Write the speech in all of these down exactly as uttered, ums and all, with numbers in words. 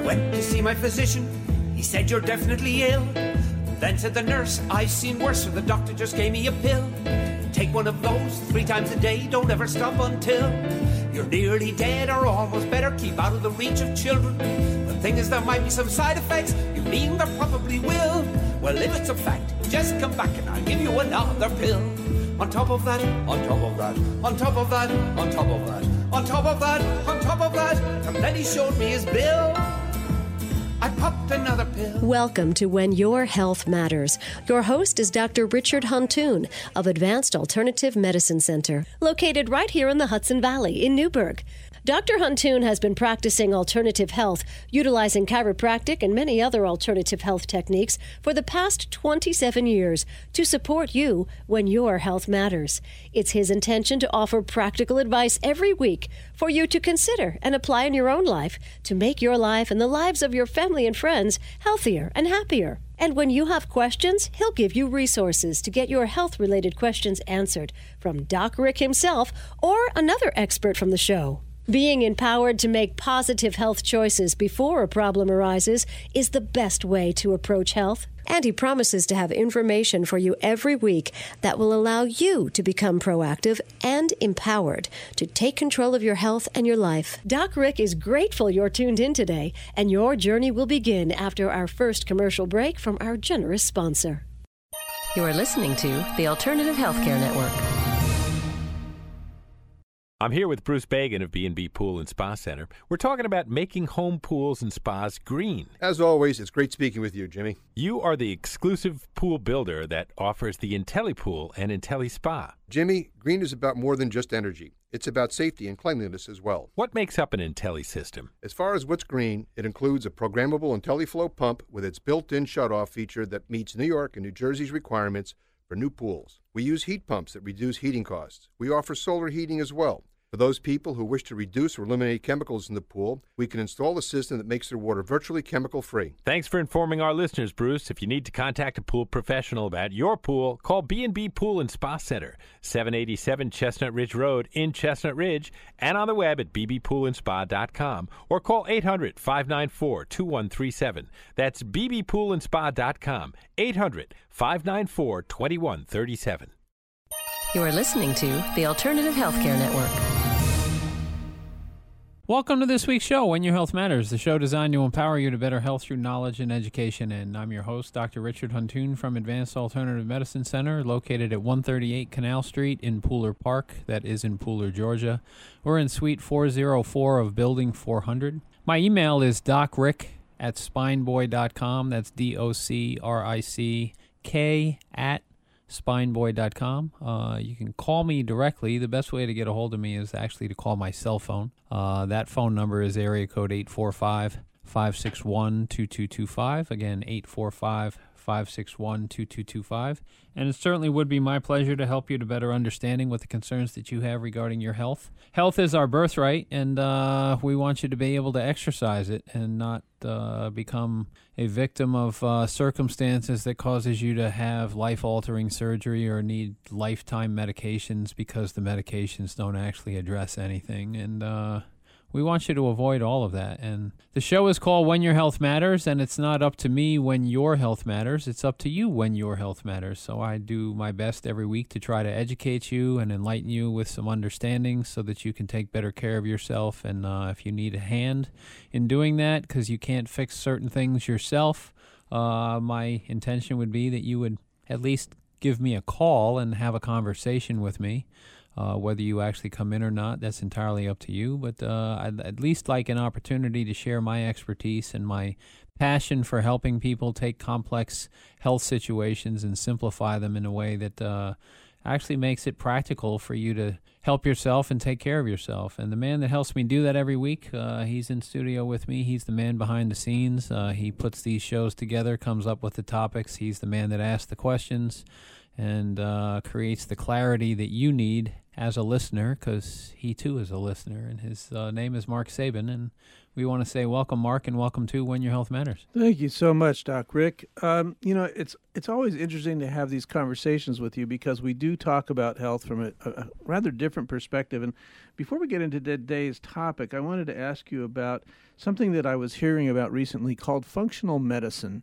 went to see my physician. He said, you're definitely ill. Then said the nurse, I've seen worse, so the doctor just gave me a pill. Take one of those three times a day, don't ever stop until you're nearly dead or almost better. Keep out of the reach of children. The thing is, there might be some side effects. You mean there probably will? Well, if it's a fact, just come back and I'll give you another pill. On top of that, on top of that, on top of that, on top of that, on top of that, on top of that, and then he showed me his bill. I popped another pill. Welcome to When Your Health Matters. Your host is Doctor Richard Huntoon of Advanced Alternative Medicine Center, located right here in the Hudson Valley in Newburgh. Doctor Huntoon has been practicing alternative health, utilizing chiropractic and many other alternative health techniques for the past twenty-seven years to support you when your health matters. It's his intention to offer practical advice every week for you to consider and apply in your own life to make your life and the lives of your family and friends healthier and happier. And when you have questions, he'll give you resources to get your health-related questions answered from Doc Rick himself or another expert from the show. Being empowered to make positive health choices before a problem arises is the best way to approach health. And he promises to have information for you every week that will allow you to become proactive and empowered to take control of your health and your life. Doc Rick is grateful you're tuned in today, and your journey will begin after our first commercial break from our generous sponsor. You are listening to the Alternative Healthcare Network. I'm here with Bruce Bagan of B and B Pool and Spa Center. We're talking about making home pools and spas green. As always, it's great speaking with you, Jimmy. You are the exclusive pool builder that offers the IntelliPool and IntelliSpa. Jimmy, green is about more than just energy. It's about safety and cleanliness as well. What makes up an Intelli system? As far as what's green, it includes a programmable IntelliFlow pump with its built-in shutoff feature that meets New York and New Jersey's requirements for new pools. We use heat pumps that reduce heating costs. We offer solar heating as well. For those people who wish to reduce or eliminate chemicals in the pool, we can install a system that makes their water virtually chemical-free. Thanks for informing our listeners, Bruce. If you need to contact a pool professional about your pool, call B and B Pool and Spa Center, seven eighty-seven Chestnut Ridge Road in Chestnut Ridge, and on the web at b b pool and spa dot com, or call eight hundred, five nine four, two one three seven. That's b b pool and spa dot com, eight hundred, five nine four, two one three seven. You are listening to the Alternative Healthcare Network. Welcome to this week's show, When Your Health Matters, the show designed to empower you to better health through knowledge and education. And I'm your host, Doctor Richard Huntoon from Advanced Alternative Medicine Center, located at one thirty-eight Canal Street in Pooler Park, that is in Pooler, Georgia. We're in Suite four oh four of Building four hundred. My email is docrick at spineboy dot com. That's D O C R I C K at spineboy dot com. Uh, you can call me directly. The best way to get a hold of me is actually to call my cell phone. Uh, that phone number is area code eight four five, five six one, two two two five. Again, eight four five, five six one, two two two five. And it certainly would be my pleasure to help you to better understanding what the concerns that you have regarding your health. Health is our birthright, and uh, we want you to be able to exercise it and not uh, become a victim of uh, circumstances that causes you to have life-altering surgery or need lifetime medications because the medications don't actually address anything. And uh, we want you to avoid all of that. And the show is called When Your Health Matters, and it's not up to me when your health matters. It's up to you when your health matters. So I do my best every week to try to educate you and enlighten you with some understanding so that you can take better care of yourself. And uh, if you need a hand in doing that because you can't fix certain things yourself, uh, my intention would be that you would at least give me a call and have a conversation with me. Uh, whether you actually come in or not, that's entirely up to you. But uh, I'd at least like an opportunity to share my expertise and my passion for helping people take complex health situations and simplify them in a way that uh, actually makes it practical for you to help yourself and take care of yourself. And the man that helps me do that every week, uh, he's in studio with me. He's the man behind the scenes. Uh, he puts these shows together, comes up with the topics. He's the man that asks the questions and uh, creates the clarity that you need as a listener, because he too is a listener, and his uh, name is Mark Sabin, and we want to say welcome, Mark, and welcome to When Your Health Matters. Thank you so much, Doc Rick. Um, you know, it's it's always interesting to have these conversations with you because we do talk about health from a, a rather different perspective. And before we get into today's topic, I wanted to ask you about something that I was hearing about recently called functional medicine.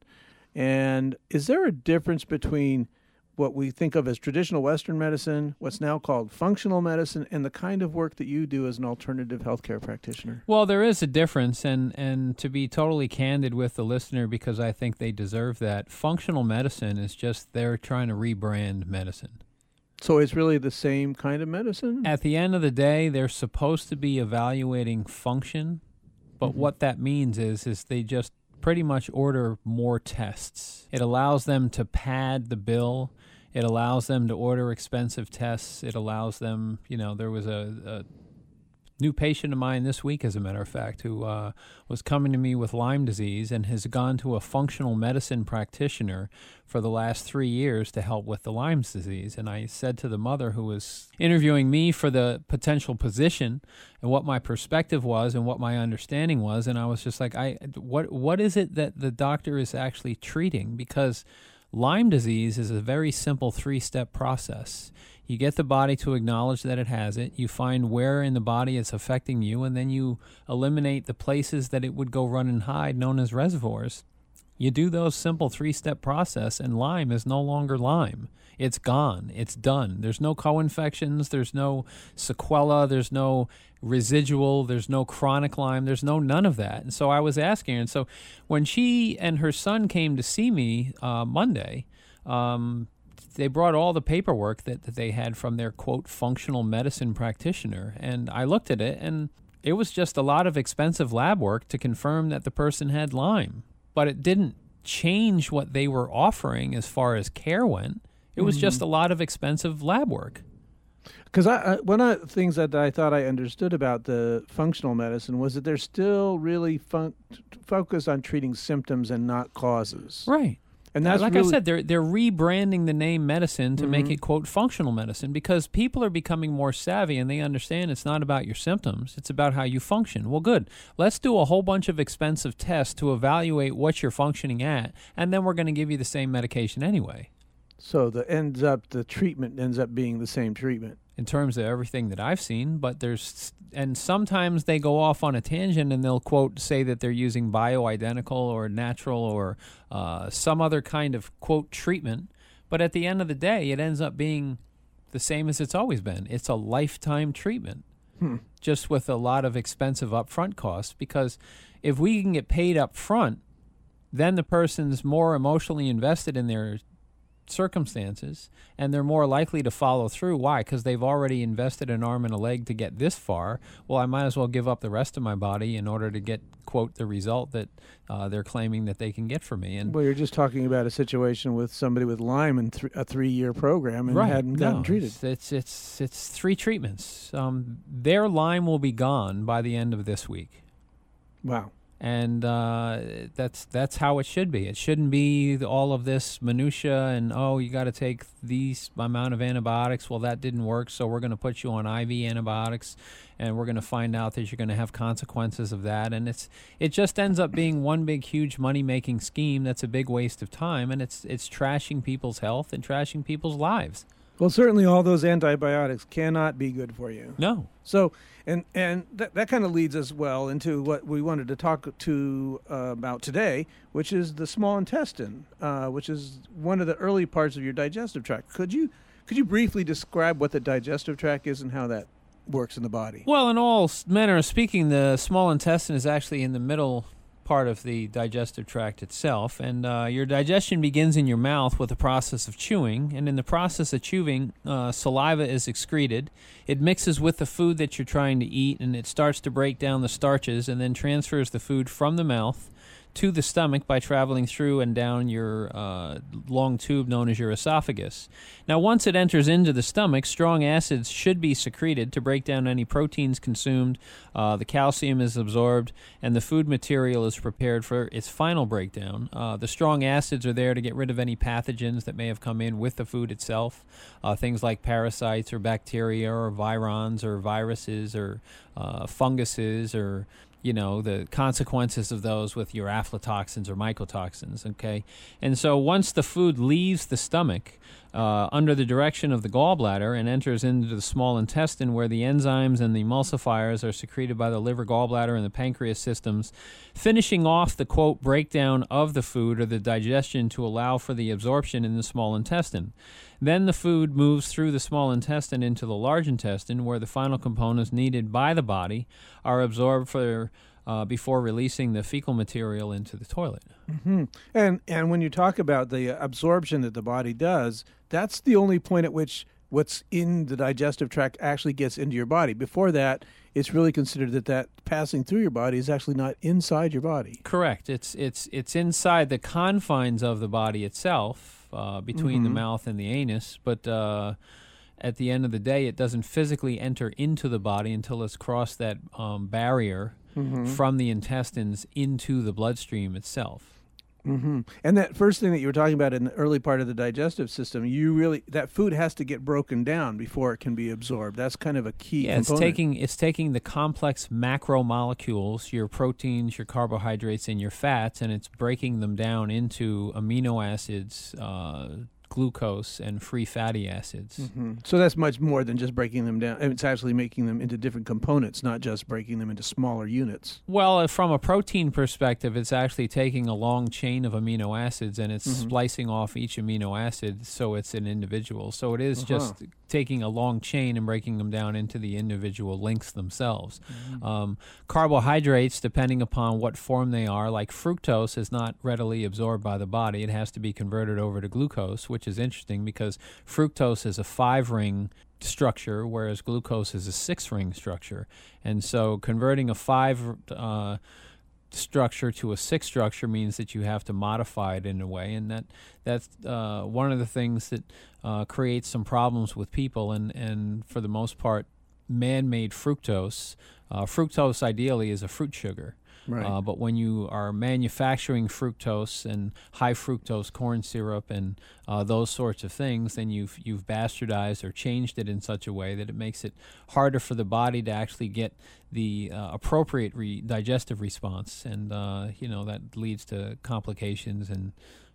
And is there a difference between what we think of as traditional Western medicine, what's now called functional medicine, and the kind of work that you do as an alternative healthcare practitioner? Well, there is a difference, and, and to be totally candid with the listener, because I think they deserve that, functional medicine is just they're trying to rebrand medicine. So it's really the same kind of medicine? At the end of the day, they're supposed to be evaluating function, but mm-hmm. what that means is is they just pretty much order more tests. It allows them to pad the bill. It allows them to order expensive tests. It allows them, you know, there was a, a new patient of mine this week, as a matter of fact, who uh, was coming to me with Lyme disease and has gone to a functional medicine practitioner for the last three years to help with the Lyme disease. And I said to the mother who was interviewing me for the potential position and what my perspective was and what my understanding was, and I was just like, I what what is it that the doctor is actually treating? Because Lyme disease is a very simple three-step process. You get the body to acknowledge that it has it, you find where in the body it's affecting you, and then you eliminate the places that it would go run and hide, known as reservoirs. You do those simple three-step process, and Lyme is no longer Lyme. It's gone. It's done. There's no co-infections. There's no sequela. There's no residual. There's no chronic Lyme. There's no none of that. And so I was asking her. And so when she and her son came to see me uh, Monday, um, they brought all the paperwork that, that they had from their, quote, functional medicine practitioner. And I looked at it, and it was just a lot of expensive lab work to confirm that the person had Lyme. But it didn't change what they were offering as far as care went. It was mm-hmm. just a lot of expensive lab work. Because I, I, one of the things that I thought I understood about the functional medicine was that they're still really fun- focused on treating symptoms and not causes. Right. And that's like really... I said, they're they're rebranding the name medicine to mm-hmm. make it, quote, functional medicine, because people are becoming more savvy and they understand it's not about your symptoms. It's about how you function. Well, good. Let's do a whole bunch of expensive tests to evaluate what you're functioning at, and then we're going to give you the same medication anyway. So the ends up the treatment ends up being the same treatment in terms of everything that I've seen, but there's and sometimes they go off on a tangent and they'll, quote, say that they're using bioidentical or natural or uh, some other kind of, quote, treatment, but at the end of the day it ends up being the same as it's always been. It's a lifetime treatment, hmm. just with a lot of expensive upfront costs, because if we can get paid up front, then the person's more emotionally invested in their circumstances, and they're more likely to follow through. Why? Because they've already invested an arm and a leg to get this far. Well, I might as well give up the rest of my body in order to get, quote, the result that uh, they're claiming that they can get from me. And well, you're just talking about a situation with somebody with Lyme and th- a three-year program and right. hadn't gotten no, treated. It's, it's it's it's three treatments. Um, their Lyme will be gone by the end of this week. Wow. And uh, that's that's how it should be. It shouldn't be all of this minutia and, oh, you got to take these amount of antibiotics. Well, that didn't work, so we're going to put you on I V antibiotics, and we're going to find out that you're going to have consequences of that. And it's it just ends up being one big, huge money-making scheme that's a big waste of time, and it's it's trashing people's health and trashing people's lives. Well, certainly all those antibiotics cannot be good for you. No. So, and and that, that kind of leads us well into what we wanted to talk to uh, about today, which is the small intestine, uh, which is one of the early parts of your digestive tract. Could you could you briefly describe what the digestive tract is and how that works in the body? Well, in all manner of speaking, the small intestine is actually in the middle part of the digestive tract itself, and uh, your digestion begins in your mouth with the process of chewing, and in the process of chewing, uh, saliva is excreted. It mixes with the food that you're trying to eat, and it starts to break down the starches and then transfers the food from the mouth to the stomach by traveling through and down your uh, long tube known as your esophagus. Now, once it enters into the stomach, strong acids should be secreted to break down any proteins consumed, uh, the calcium is absorbed, and the food material is prepared for its final breakdown. Uh, the strong acids are there to get rid of any pathogens that may have come in with the food itself, uh, things like parasites or bacteria or virons or viruses or uh, funguses or you know, the consequences of those with your aflatoxins or mycotoxins, okay? And so once the food leaves the stomach uh, under the direction of the gallbladder and enters into the small intestine where the enzymes and the emulsifiers are secreted by the liver, gallbladder, and the pancreas systems, finishing off the, quote, breakdown of the food or the digestion to allow for the absorption in the small intestine. Then the food moves through the small intestine into the large intestine where the final components needed by the body are absorbed for uh, before releasing the fecal material into the toilet. Mm-hmm. And and when you talk about the absorption that the body does, that's the only point at which what's in the digestive tract actually gets into your body. Before that, it's really considered that that passing through your body is actually not inside your body. Correct. It's it's it's inside the confines of the body itself. Uh, between mm-hmm. the mouth and the anus, but uh, at the end of the day, it doesn't physically enter into the body until it's crossed that um, barrier mm-hmm. from the intestines into the bloodstream itself. Mm-hmm. And that first thing that you were talking about in the early part of the digestive system, you really that food has to get broken down before it can be absorbed. That's kind of a key yeah, component. it's taking it's taking the complex macromolecules, your proteins, your carbohydrates, and your fats, and it's breaking them down into amino acids, uh, glucose, and free fatty acids. Mm-hmm. So that's much more than just breaking them down. It's actually making them into different components, not just breaking them into smaller units. Well, from a protein perspective, it's actually taking a long chain of amino acids and it's mm-hmm. splicing off each amino acid so it's an individual. So it is uh-huh. just taking a long chain and breaking them down into the individual links themselves. Mm-hmm. Um, carbohydrates, depending upon what form they are, like fructose is not readily absorbed by the body. It has to be converted over to glucose, which is interesting because fructose is a five-ring structure, whereas glucose is a six-ring structure. And so converting a five uh, structure to a six structure means that you have to modify it in a way, and that that's uh, one of the things that uh, creates some problems with people, and, and for the most part, man-made fructose. Uh, fructose ideally is a fruit sugar. Right. Uh, but when you are manufacturing fructose and high fructose corn syrup and uh, those sorts of things, then you've you've bastardized or changed it in such a way that it makes it harder for the body to actually get the uh, appropriate re- digestive response, and uh, you know that leads to complications, and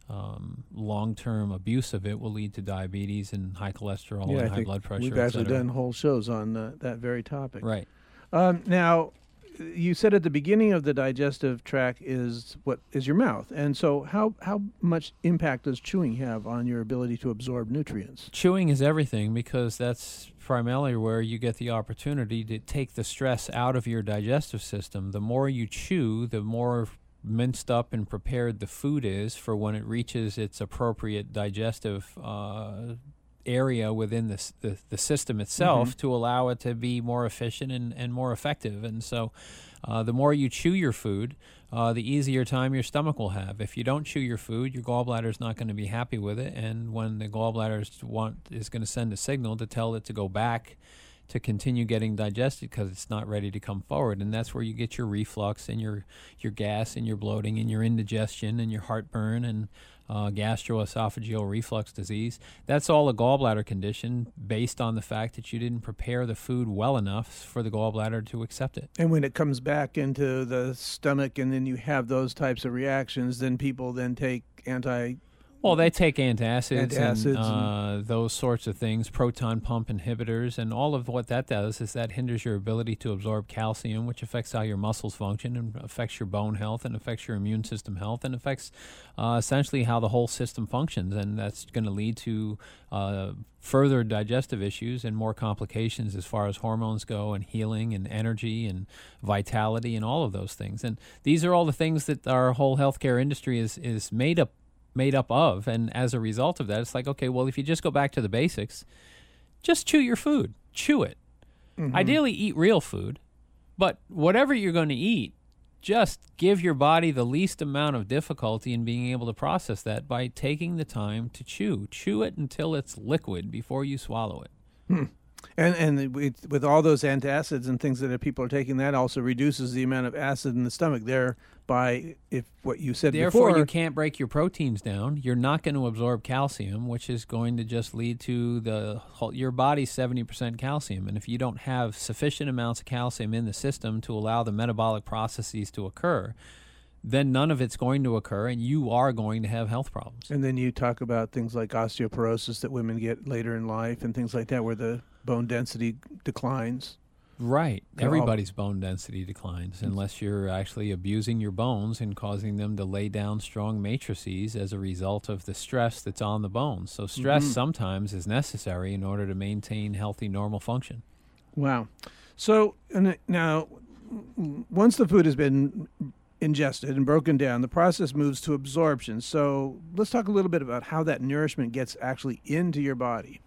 um, long-term abuse of it will lead to diabetes and high cholesterol yeah, and I high think blood pressure. We've actually done whole shows on uh, that very topic. Right. Um, now, you said at the beginning of the digestive tract is what is your mouth, and so how how much impact does chewing have on your ability to absorb nutrients? Chewing is everything because that's primarily where you get the opportunity to take the stress out of your digestive system. The more you chew, the more minced up and prepared the food is for when it reaches its appropriate digestive uh, area within the, the the system itself mm-hmm. to allow it to be more efficient and, and more effective. And so uh, the more you chew your food, uh, the easier time your stomach will have. If you don't chew your food, your gallbladder is not going to be happy with it, and when the gallbladder want is going to send a signal to tell it to go back to continue getting digested because it's not ready to come forward. And that's where you get your reflux and your your gas and your bloating and your indigestion and your heartburn and uh, gastroesophageal reflux disease. That's all a gallbladder condition based on the fact that you didn't prepare the food well enough for the gallbladder to accept it. And when it comes back into the stomach and then you have those types of reactions, then people then take anti Well, they take antacids, Antacids and uh, those sorts of things, proton pump inhibitors, and all of what that does is that hinders your ability to absorb calcium, which affects how your muscles function and affects your bone health and affects your immune system health and affects uh, essentially how the whole system functions, and that's going to lead to uh, further digestive issues and more complications as far as hormones go and healing and energy and vitality and all of those things. And these are all the things that our whole healthcare industry is, is made up made up of, and as a result of that, it's like, okay, well, if you just go back to the basics, just chew your food. Chew it. Mm-hmm. Ideally, eat real food, but whatever you're going to eat, just give your body the least amount of difficulty in being able to process that by taking the time to chew. Chew it until it's liquid before you swallow it. Hmm. And and with, with all those antacids and things that people are taking, that also reduces the amount of acid in the stomach. Thereby, if what you said Therefore, before, you can't break your proteins down. You're not going to absorb calcium, which is going to just lead to the whole, your body's seventy percent calcium. And if you don't have sufficient amounts of calcium in the system to allow the metabolic processes to occur, then none of it's going to occur, and you are going to have health problems. And then you talk about things like osteoporosis that women get later in life and things like that, where the bone density declines. Right. They're Everybody's all... bone density declines unless you're actually abusing your bones and causing them to lay down strong matrices as a result of the stress that's on the bones. So stress mm-hmm. sometimes is necessary in order to maintain healthy, normal function. Wow. So and now, once the food has been ingested and broken down, the process moves to absorption. So let's talk a little bit about how that nourishment gets actually into your body.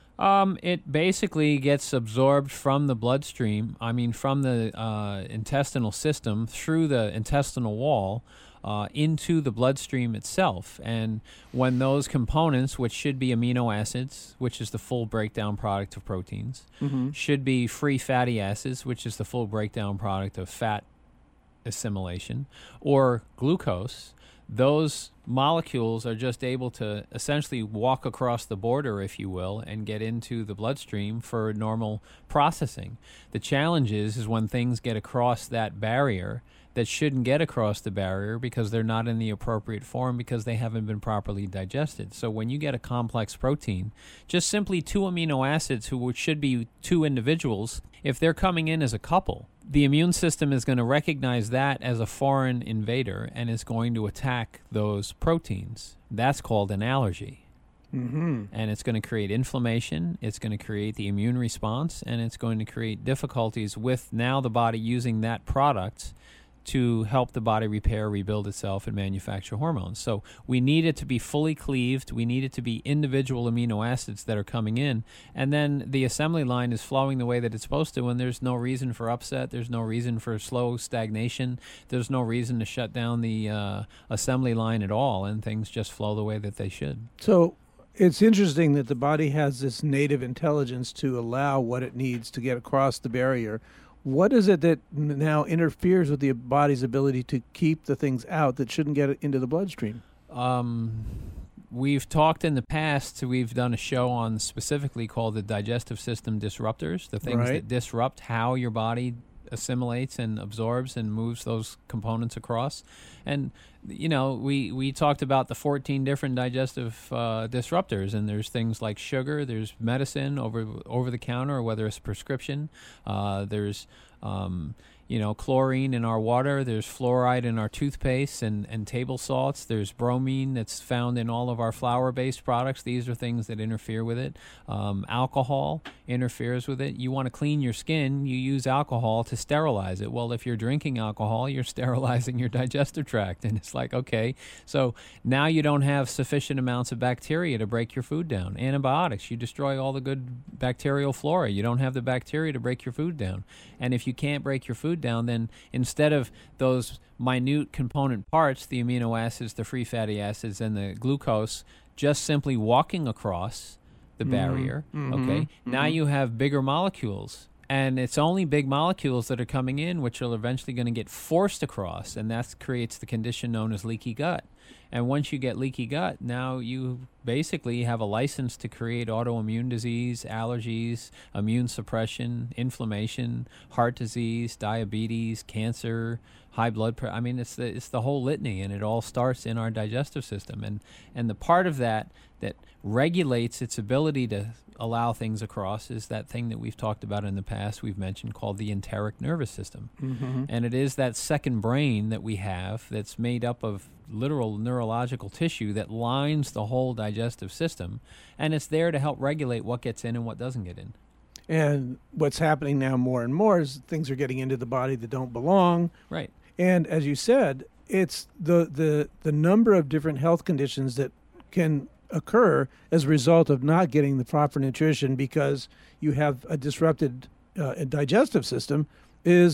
Um, it basically gets absorbed from the bloodstream, I mean from the uh, intestinal system through the intestinal wall uh, into the bloodstream itself. And when those components, which should be amino acids, which is the full breakdown product of proteins, mm-hmm. should be free fatty acids, which is the full breakdown product of fat assimilation, or glucose, those molecules are just able to essentially walk across the border, if you will, and get into the bloodstream for normal processing. The challenge is, is when things get across that barrier that shouldn't get across the barrier because they're not in the appropriate form because they haven't been properly digested. So when you get a complex protein, just simply two amino acids who should be two individuals, if they're coming in as a couple, the immune system is going to recognize that as a foreign invader and is going to attack those proteins. That's called an allergy. Mm-hmm. And it's going to create inflammation, it's going to create the immune response, and it's going to create difficulties with now the body using that product to help the body repair, rebuild itself, and manufacture hormones. So we need it to be fully cleaved. We need it to be individual amino acids that are coming in. And then the assembly line is flowing the way that it's supposed to, and there's no reason for upset. There's no reason for slow stagnation. There's no reason to shut down the uh, assembly line at all, and things just flow the way that they should. So it's interesting that the body has this native intelligence to allow what it needs to get across the barrier. What is it that now interferes with the body's ability to keep the things out that shouldn't get into the bloodstream? Um, we've talked in the past, we've done a show on specifically called the digestive system disruptors, the things right. that disrupt how your body assimilates and absorbs and moves those components across. And, you know, we, we talked about the fourteen different digestive uh, disruptors, and there's things like sugar, there's medicine over over the counter, or whether it's prescription, uh, there's, um, you know, chlorine in our water, there's fluoride in our toothpaste and, and table salts, there's bromine that's found in all of our flour-based products. These are things that interfere with it. Um, alcohol interferes with it. You want to clean your skin, you use alcohol to sterilize it. Well, if you're drinking alcohol, you're sterilizing your digestive tract, and it's like, okay, so now you don't have sufficient amounts of bacteria to break your food down. Antibiotics, you destroy all the good bacterial flora. You don't have the bacteria to break your food down. And if you can't break your food down, then instead of those minute component parts, the amino acids, the free fatty acids, and the glucose, just simply walking across the mm-hmm. barrier, mm-hmm. okay, mm-hmm. now you have bigger molecules. And it's only big molecules that are coming in, which are eventually going to get forced across, and that creates the condition known as leaky gut. And once you get leaky gut, now you basically have a license to create autoimmune disease, allergies, immune suppression, inflammation, heart disease, diabetes, cancer, high blood pressure. I mean, it's the it's the whole litany, and it all starts in our digestive system. And and the part of that that regulates its ability to allow things across is that thing that we've talked about in the past, we've mentioned, called the enteric nervous system. Mm-hmm. And it is that second brain that we have that's made up of literal neurological tissue that lines the whole digestive system, and it's there to help regulate what gets in and what doesn't get in. And what's happening now more and more is things are getting into the body that don't belong. Right. And as you said, it's the, the, the number of different health conditions that can occur as a result of not getting the proper nutrition because you have a disrupted uh, digestive system is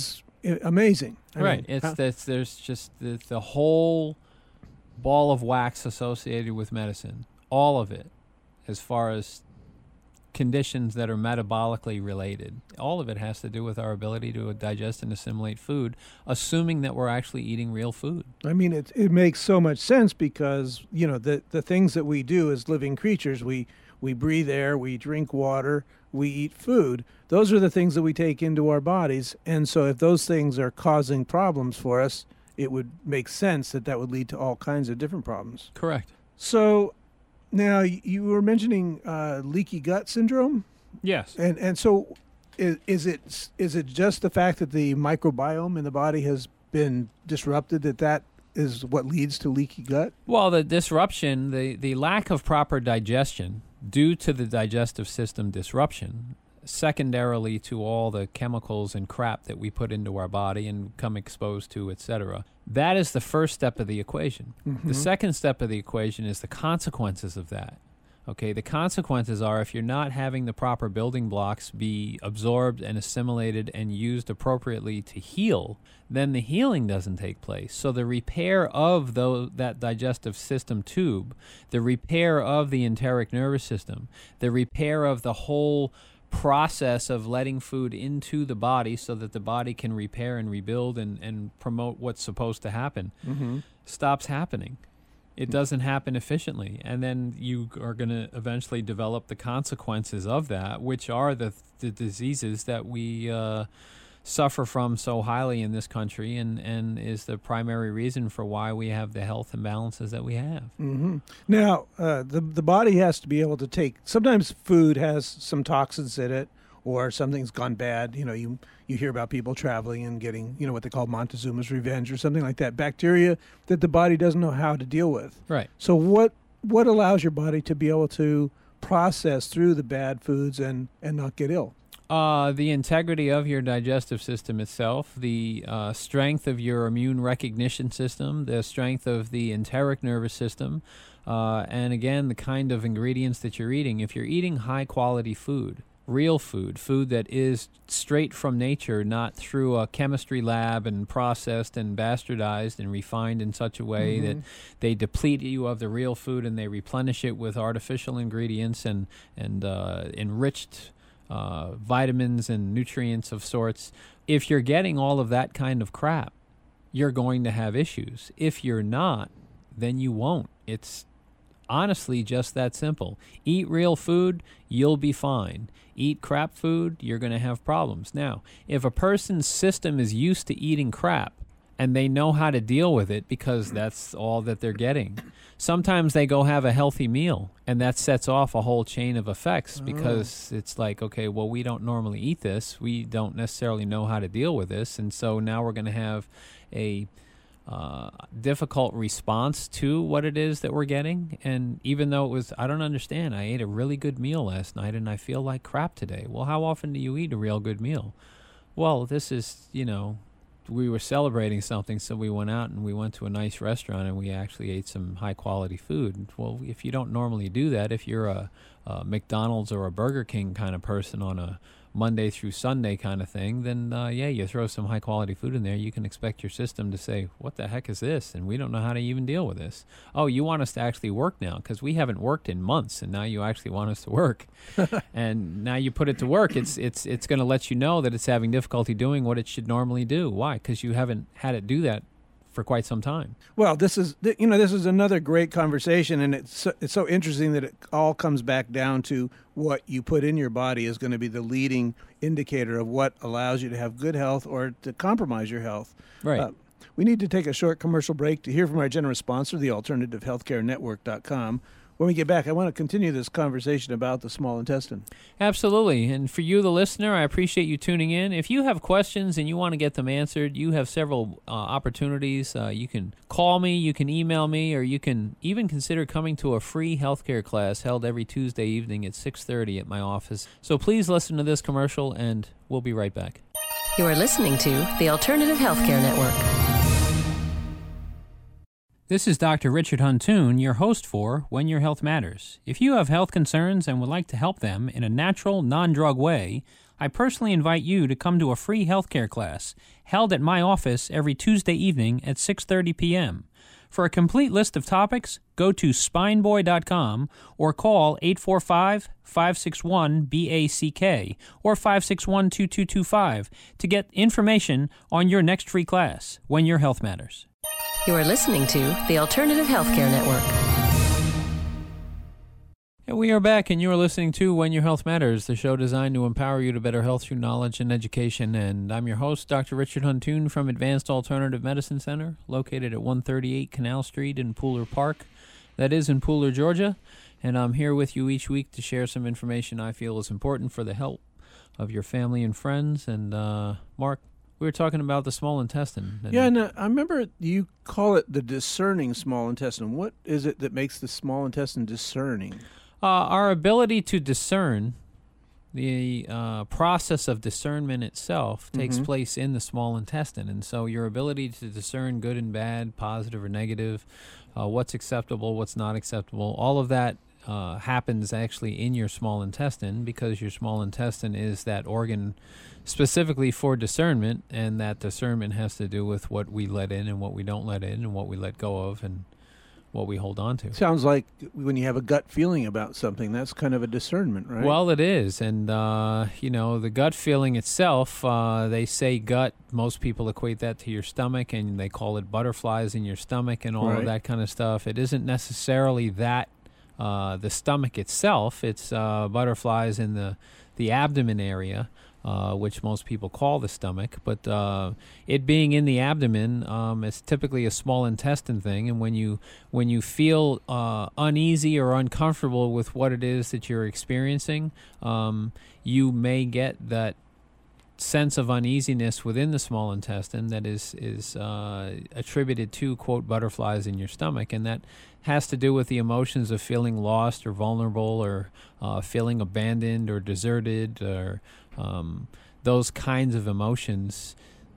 I- amazing. I right. mean, it's how- that's there's just the, the whole ball of wax associated with medicine, all of it, as far as conditions that are metabolically related. All of it has to do with our ability to digest and assimilate food, assuming that we're actually eating real food. I mean, it it makes so much sense because, you know, the the things that we do as living creatures, we we breathe air, we drink water, we eat food. Those are the things that we take into our bodies. And so if those things are causing problems for us, it would make sense that that would lead to all kinds of different problems. Correct. So now y- you were mentioning uh, leaky gut syndrome. Yes. And and so is, is it is it just the fact that the microbiome in the body has been disrupted that that is what leads to leaky gut? Well, the disruption, the, the lack of proper digestion due to the digestive system disruption, secondarily to all the chemicals and crap that we put into our body and come exposed to, et cetera. That is the first step of the equation. Mm-hmm. The second step of the equation is the consequences of that. Okay, the consequences are if you're not having the proper building blocks be absorbed and assimilated and used appropriately to heal, then the healing doesn't take place. So the repair of those, that digestive system tube, the repair of the enteric nervous system, the repair of the whole process of letting food into the body so that the body can repair and rebuild and, and promote what's supposed to happen, Mm-hmm. stops happening. It doesn't happen efficiently, and then you are going to eventually develop the consequences of that, which are the the diseases that we uh, suffer from so highly in this country, and, and is the primary reason for why we have the health imbalances that we have. Mm-hmm. Now, uh, the the body has to be able to take. Sometimes food has some toxins in it, or something's gone bad. You know, you you hear about people traveling and getting, you know, what they call Montezuma's revenge or something like that. Bacteria that the body doesn't know how to deal with. Right. So what what allows your body to be able to process through the bad foods and, and not get ill? Uh, the integrity of your digestive system itself, the uh, strength of your immune recognition system, the strength of the enteric nervous system, uh, and again, the kind of ingredients that you're eating. If you're eating high-quality food, real food, food that is straight from nature, not through a chemistry lab and processed and bastardized and refined in such a way Mm-hmm. that they deplete you of the real food and they replenish it with artificial ingredients and, and uh, enriched uh, vitamins and nutrients of sorts. If you're getting all of that kind of crap, you're going to have issues. If you're not, then you won't. It's honestly just that simple. Eat real food, you'll be fine. Eat crap food, you're going to have problems. Now, if a person's system is used to eating crap and they know how to deal with it because that's all that they're getting, sometimes they go have a healthy meal and that sets off a whole chain of effects because it's like, okay, well, we don't normally eat this. We don't necessarily know how to deal with this. And so now we're going to have a Uh, difficult response to what it is that we're getting. And even though it was, I don't understand, I ate a really good meal last night and I feel like crap today. Well, how often do you eat a real good meal? Well, this is, you know, we were celebrating something, so we went out and we went to a nice restaurant and we actually ate some high quality food. Well, if you don't normally do that, if you're a, a McDonald's or a Burger King kind of person on a Monday through Sunday kind of thing, then uh, yeah, you throw some high quality food in there, you can expect your system to say, what the heck is this? And we don't know how to even deal with this. Oh, you want us to actually work now because we haven't worked in months and now you actually want us to work. And now you put it to work, it's it's it's going to let you know that it's having difficulty doing what it should normally do. Why? Because you haven't had it do that for quite some time. Well, this is, you know, this is another great conversation, and it's so, it's so interesting that it all comes back down to what you put in your body is going to be the leading indicator of what allows you to have good health or to compromise your health. Right. Uh, we need to take a short commercial break to hear from our generous sponsor, the alternative healthcare network dot com. When we get back, I want to continue this conversation about the small intestine. Absolutely. And for you, the listener, I appreciate you tuning in. If you have questions and you want to get them answered, you have several uh, opportunities. Uh, you can call me, you can email me, or you can even consider coming to a free healthcare class held every Tuesday evening at six thirty at my office. So please listen to this commercial, and we'll be right back. You are listening to the Alternative Healthcare Network. This is Doctor Richard Huntoon, your host for When Your Health Matters. If you have health concerns and would like to help them in a natural, non-drug way, I personally invite you to come to a free healthcare class held at my office every Tuesday evening at six thirty p.m. For a complete list of topics, go to spine boy dot com or call eight four five, five six one, B A C K or five six one, two two two five to get information on your next free class when your health matters. You are listening to the Alternative Healthcare Network. And we are back, and you are listening to When Your Health Matters, the show designed to empower you to better health through knowledge and education. And I'm your host, Doctor Richard Huntoon from Advanced Alternative Medicine Center, located at one thirty-eight Canal Street in Pooler Park. That is in Pooler, Georgia. And I'm here with you each week to share some information I feel is important for the health of your family and friends. And, uh, Mark, we were talking about the small intestine. And yeah, and uh, I remember you call it the discerning small intestine. What is it that makes the small intestine discerning? Uh, our ability to discern, the uh, process of discernment itself takes Mm-hmm. place in the small intestine. And so your ability to discern good and bad, positive or negative, uh, what's acceptable, what's not acceptable, all of that uh, happens actually in your small intestine, because your small intestine is that organ specifically for discernment, and that discernment has to do with what we let in and what we don't let in and what we let go of and what we hold on to. Sounds like when you have a gut feeling about something, that's kind of a discernment, right? Well, it is. And, uh, you know, the gut feeling itself, uh, they say gut, most people equate that to your stomach, and they call it butterflies in your stomach and all Right. of that kind of stuff. It isn't necessarily that, uh, the stomach itself. It's uh, butterflies in the, the abdomen area. Uh, which most people call the stomach, but uh, it being in the abdomen, um, it's typically a small intestine thing. And when you when you feel uh, uneasy or uncomfortable with what it is that you're experiencing, um, you may get that sense of uneasiness within the small intestine that is is uh, attributed to, quote, butterflies in your stomach, and that has to do with the emotions of feeling lost or vulnerable, or uh, feeling abandoned or deserted, or um, those kinds of emotions,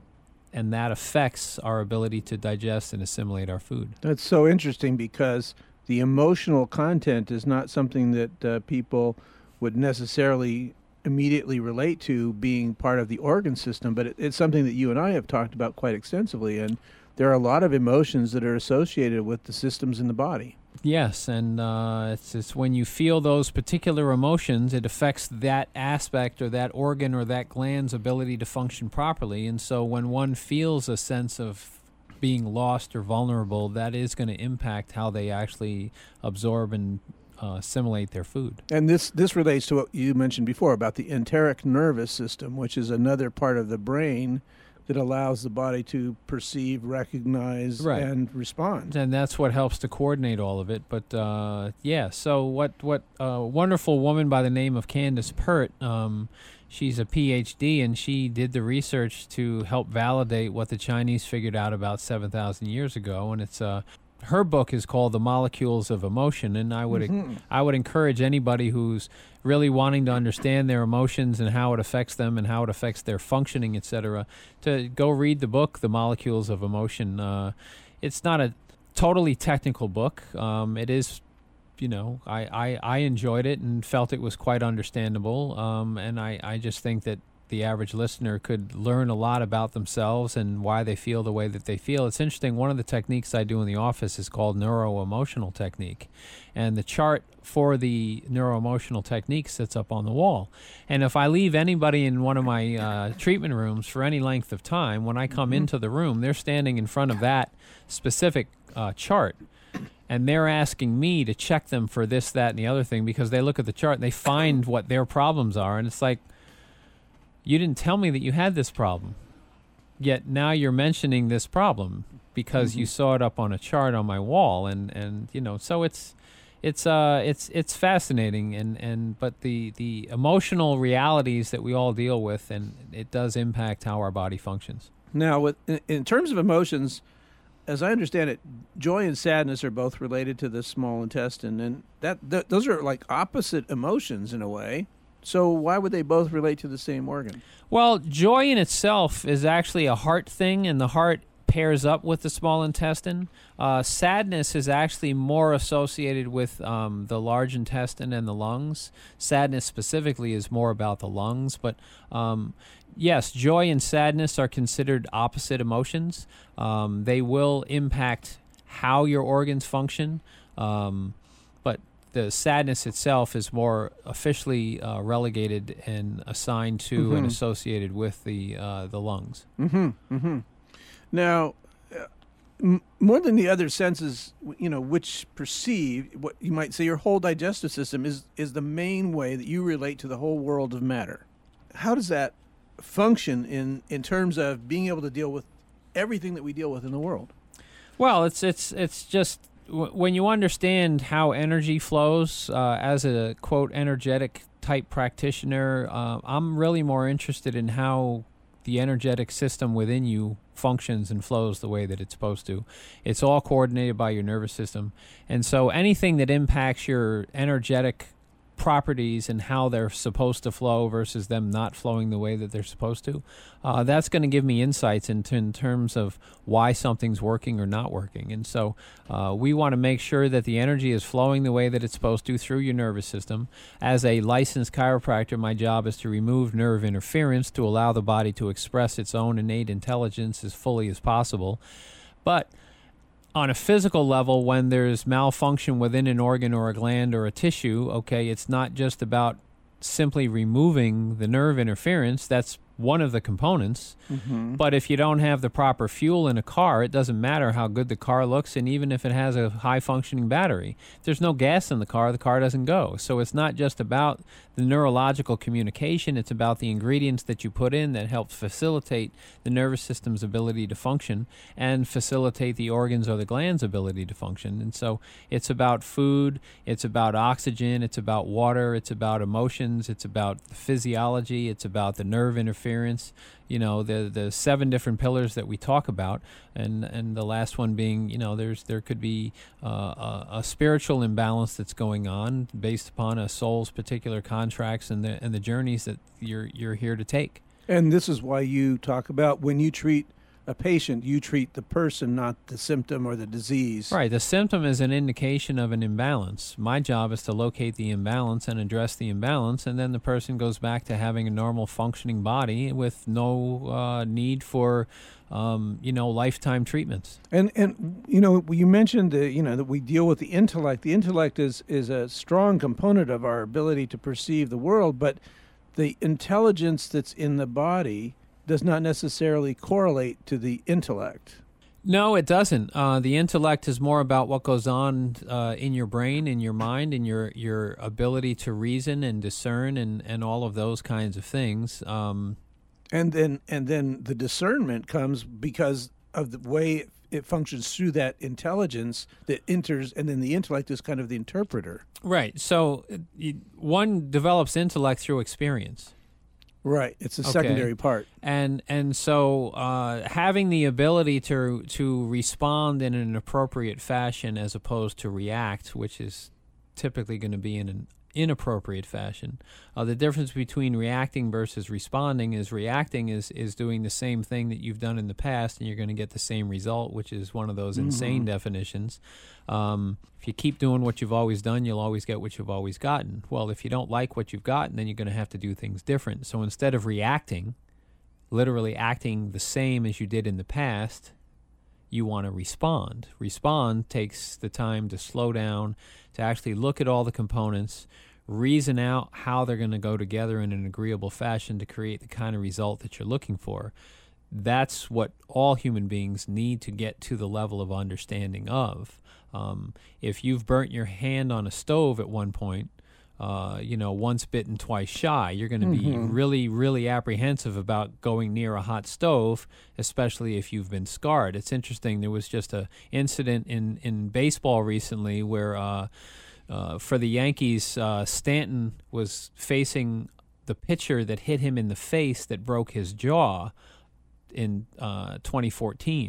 and that affects our ability to digest and assimilate our food. That's so interesting, because the emotional content is not something that uh, people would necessarily immediately relate to being part of the organ system, but it, it's something that you and I have talked about quite extensively, and there are a lot of emotions that are associated with the systems in the body. Yes, and uh, it's, it's when you feel those particular emotions, it affects that aspect or that organ or that gland's ability to function properly. And so when one feels a sense of being lost or vulnerable, that is going to impact how they actually absorb and uh, assimilate their food. And this, this relates to what you mentioned before about the enteric nervous system, which is another part of the brain that allows the body to perceive, recognize, Right. and respond. And that's what helps to coordinate all of it. But, uh, yeah, so what what a wonderful woman by the name of Candace Pert, um, she's a P H D, and she did the research to help validate what the Chinese figured out about seven thousand years ago. And it's uh, her book is called The Molecules of Emotion, and I would Mm-hmm. I would encourage anybody who's really wanting to understand their emotions and how it affects them and how it affects their functioning, et cetera, to go read the book, The Molecules of Emotion. Uh, it's not a totally technical book. Um, it is, you know, I, I, I enjoyed it and felt it was quite understandable, um, and I, I just think that the average listener could learn a lot about themselves and why they feel the way that they feel. It's interesting, one of the techniques I do in the office is called neuro-emotional technique, and the chart for the neuro-emotional technique sits up on the wall. And if I leave anybody in one of my uh, treatment rooms for any length of time, when I come into the room, they're standing in front of that specific uh, chart, and they're asking me to check them for this, that, and the other thing, because they look at the chart and they find what their problems are, and it's like, you didn't tell me that you had this problem, yet now you're mentioning this problem because mm-hmm. you saw it up on a chart on my wall, and, and you know, so it's it's uh it's it's fascinating, and, and but the, the emotional realities that we all deal with, and it does impact how our body functions. Now, with in, in terms of emotions, as I understand it, joy and sadness are both related to the small intestine, and that th- those are like opposite emotions in a way. So why would they both relate to the same organ? Well, joy in itself is actually a heart thing, and the heart pairs up with the small intestine. Uh, sadness is actually more associated with um, the large intestine and the lungs. Sadness specifically is more about the lungs, but um, yes, joy and sadness are considered opposite emotions. Um, they will impact how your organs function, um, but the sadness itself is more officially uh, relegated and assigned to Mm-hmm. and associated with the uh, the lungs. Mm-hmm. Mm-hmm. Now, uh, m- more than the other senses, w- you know, which perceive what you might say your whole digestive system is is the main way that you relate to the whole world of matter. How does that function in in terms of being able to deal with everything that we deal with in the world? Well, it's it's it's just w- when you understand how energy flows uh, as a quote energetic type practitioner, uh, I'm really more interested in how the energetic system within you functions and flows the way that it's supposed to. It's all coordinated by your nervous system, and so anything that impacts your energetic properties and how they're supposed to flow versus them not flowing the way that they're supposed to, uh, that's going to give me insights into in terms of why something's working or not working. And so uh, we want to make sure that the energy is flowing the way that it's supposed to through your nervous system. As a licensed chiropractor, my job is to remove nerve interference to allow the body to express its own innate intelligence as fully as possible. But on a physical level, when there's malfunction within an organ or a gland or a tissue, okay, it's not just about simply removing the nerve interference. That's one of the components. Mm-hmm. But if you don't have the proper fuel in a car, it doesn't matter how good the car looks, and even if it has a high-functioning battery. If there's no gas in the car, the car doesn't go. So it's not just about the neurological communication. It's about the ingredients that you put in that help facilitate the nervous system's ability to function and facilitate the organs or the glands' ability to function. And so it's about food, it's about oxygen, it's about water, it's about emotions, it's about the physiology, it's about the nerve interference, you know, the the seven different pillars that we talk about, and and the last one being, you know, there's there could be uh, a, a spiritual imbalance that's going on based upon a soul's particular contracts and the and the journeys that you're you're here to take. And this is why you talk about when you treat a patient, you treat the person, not the symptom or the disease. Right. The symptom is an indication of an imbalance. My job is to locate the imbalance and address the imbalance, and then the person goes back to having a normal functioning body with no uh, need for, um, you know, lifetime treatments. And and you know, you mentioned that, you know, that we deal with the intellect. The intellect is is a strong component of our ability to perceive the world, but the intelligence that's in the body does not necessarily correlate to the intellect. No, it doesn't. Uh, the intellect is more about what goes on uh, in your brain, in your mind, in your, your ability to reason and discern and, and all of those kinds of things. Um, and then and then the discernment comes because of the way it, it functions through that intelligence that enters, and then the intellect is kind of the interpreter. Right. So uh, one develops intellect through experience. Right, it's a Okay. secondary part. And and so uh, having the ability to to respond in an appropriate fashion as opposed to react, which is typically going to be in an inappropriate fashion. Uh, the difference between reacting versus responding is reacting is, is doing the same thing that you've done in the past, and you're going to get the same result, which is one of those mm-hmm. insane definitions. Um, if you keep doing what you've always done, you'll always get what you've always gotten. Well, if you don't like what you've gotten, then you're going to have to do things different. So instead of reacting, literally acting the same as you did in the past, you want to respond. Respond takes the time to slow down, to actually look at all the components, reason out how they're going to go together in an agreeable fashion to create the kind of result that you're looking for. That's what all human beings need to get to the level of understanding of. Um, if you've burnt your hand on a stove at one point, uh, you know, once bitten, twice shy, you're going to mm-hmm. be really, really apprehensive about going near a hot stove, especially if you've been scarred. It's interesting. There was just a incident in, in baseball recently where uh, uh, for the Yankees, uh, Stanton was facing the pitcher that hit him in the face that broke his jaw in uh, twenty fourteen.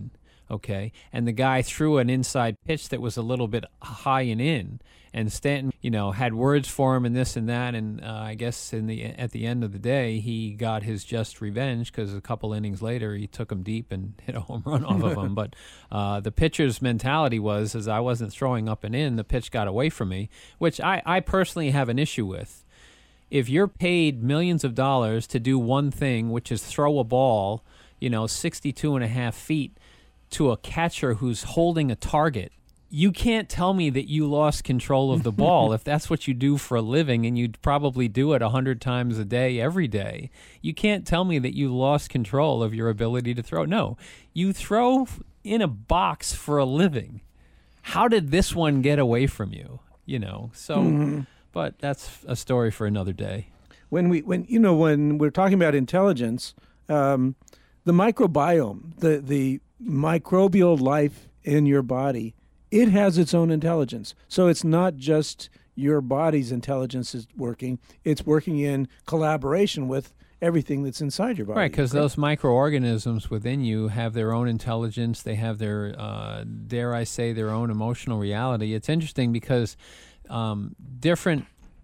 okay, and the guy threw an inside pitch that was a little bit high and in, and Stanton, you know, had words for him and this and that, and uh, I guess in the at the end of the day, he got his just revenge because a couple innings later, he took him deep and hit a home run off of him. But uh, the pitcher's mentality was, as I wasn't throwing up and in, the pitch got away from me, which I, I personally have an issue with. If you're paid millions of dollars to do one thing, which is throw a ball, you know, sixty-two and a half feet to a catcher who's holding a target, you can't tell me that you lost control of the ball if that's what you do for a living, and you'd probably do it a hundred times a day, every day. You can't tell me that you lost control of your ability to throw. No, you throw in a box for a living. How did this one get away from you? You know, so, mm-hmm. But that's a story for another day. When we, when you know, when we're talking about intelligence, um, the microbiome, the the microbial life in your body, it has its own intelligence. So it's not just your body's intelligence is working. It's working in collaboration with everything that's inside your body. Right, because those microorganisms within you have their own intelligence. They have their, uh, dare I say, their own emotional reality. It's interesting because um, different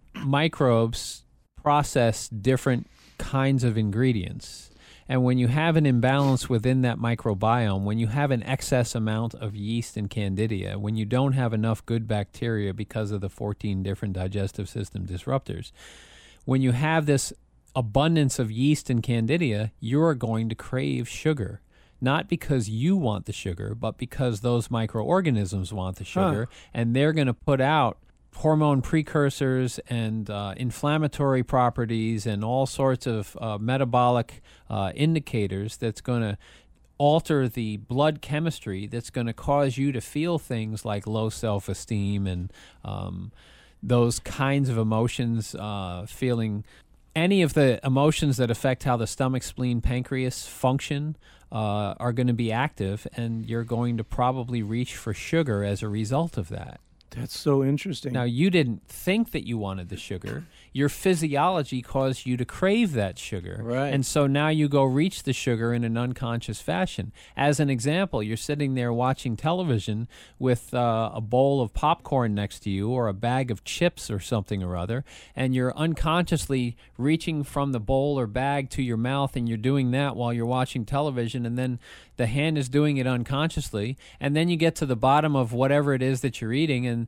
microbes process different kinds of ingredients. And when you have an imbalance within that microbiome, when you have an excess amount of yeast and candida, when you don't have enough good bacteria because of the fourteen different digestive system disruptors, when you have this abundance of yeast and candida, you're going to crave sugar. Not because you want the sugar, but because those microorganisms want the sugar, huh. and they're going to put out hormone precursors and uh, inflammatory properties and all sorts of uh, metabolic uh, indicators that's going to alter the blood chemistry, that's going to cause you to feel things like low self-esteem and um, those kinds of emotions, uh, feeling any of the emotions that affect how the stomach, spleen, pancreas function uh, are going to be active, and you're going to probably reach for sugar as a result of that. That's so interesting. Now, you didn't think that you wanted the sugar. Your physiology caused you to crave that sugar. Right. And so now you go reach the sugar in an unconscious fashion. As an example, you're sitting there watching television with uh, a bowl of popcorn next to you or a bag of chips or something or other, and you're unconsciously reaching from the bowl or bag to your mouth, and you're doing that while you're watching television, and then the hand is doing it unconsciously, and then you get to the bottom of whatever it is that you're eating, and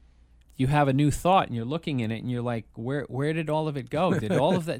you have a new thought, and you're looking in it, and you're like, where where did all of it go? Did all of that...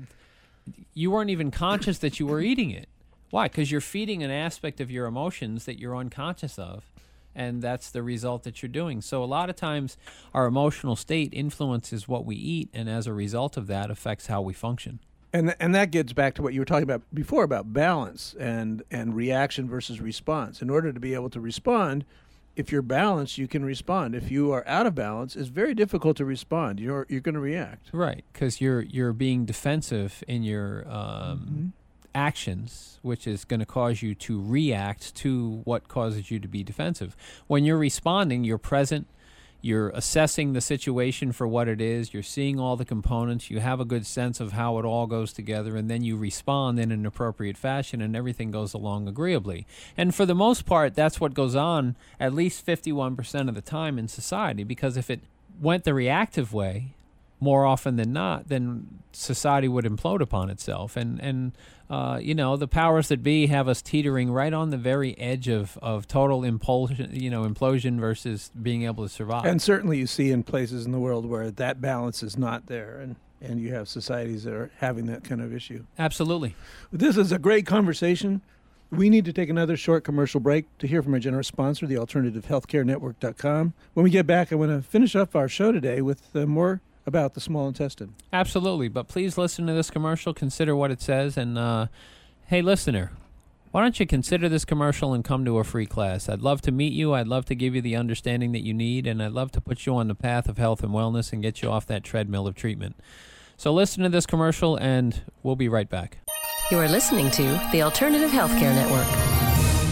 You weren't even conscious that you were eating it. Why? Because you're feeding an aspect of your emotions that you're unconscious of, and that's the result that you're doing. So a lot of times our emotional state influences what we eat, and as a result of that affects how we function. And and that gets back to what you were talking about before about balance and, and reaction versus response. In order to be able to respond, if you're balanced, you can respond. If you are out of balance, it's very difficult to respond. You're you're going to react. Right, because you're you're being defensive in your um, mm-hmm. actions, which is going to cause you to react to what causes you to be defensive. When you're responding, you're present. You're assessing the situation for what it is. You're seeing all the components. You have a good sense of how it all goes together, and then you respond in an appropriate fashion, and everything goes along agreeably. And for the most part, that's what goes on at least fifty-one percent of the time in society, because if it went the reactive way, more often than not, then society would implode upon itself. And, and uh, you know, the powers that be have us teetering right on the very edge of, of total impulsion, you know, implosion versus being able to survive. And certainly you see in places in the world where that balance is not there, and, and you have societies that are having that kind of issue. Absolutely. This is a great conversation. We need to take another short commercial break to hear from our generous sponsor, the alternative healthcare network dot com. When we get back, I want to finish up our show today with uh, more about the small intestine. Absolutely, but please listen to this commercial, consider what it says, and uh, hey, listener, why don't you consider this commercial and come to a free class? I'd love to meet you. I'd love to give you the understanding that you need, and I'd love to put you on the path of health and wellness and get you off that treadmill of treatment. So listen to this commercial, and we'll be right back. You are listening to the Alternative Healthcare Network.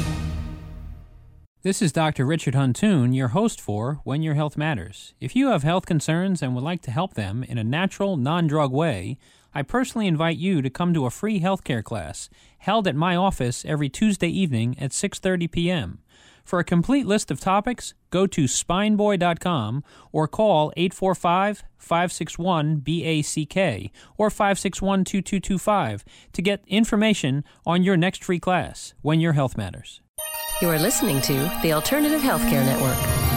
This is Doctor Richard Huntoon, your host for When Your Health Matters. If you have health concerns and would like to help them in a natural, non-drug way, I personally invite you to come to a free healthcare class held at my office every Tuesday evening at six thirty p.m. For a complete list of topics, go to spine boy dot com or call eight four five, five six one, B A C K or five six one, two two two five to get information on your next free class when your health matters. You are listening to the Alternative Healthcare Network.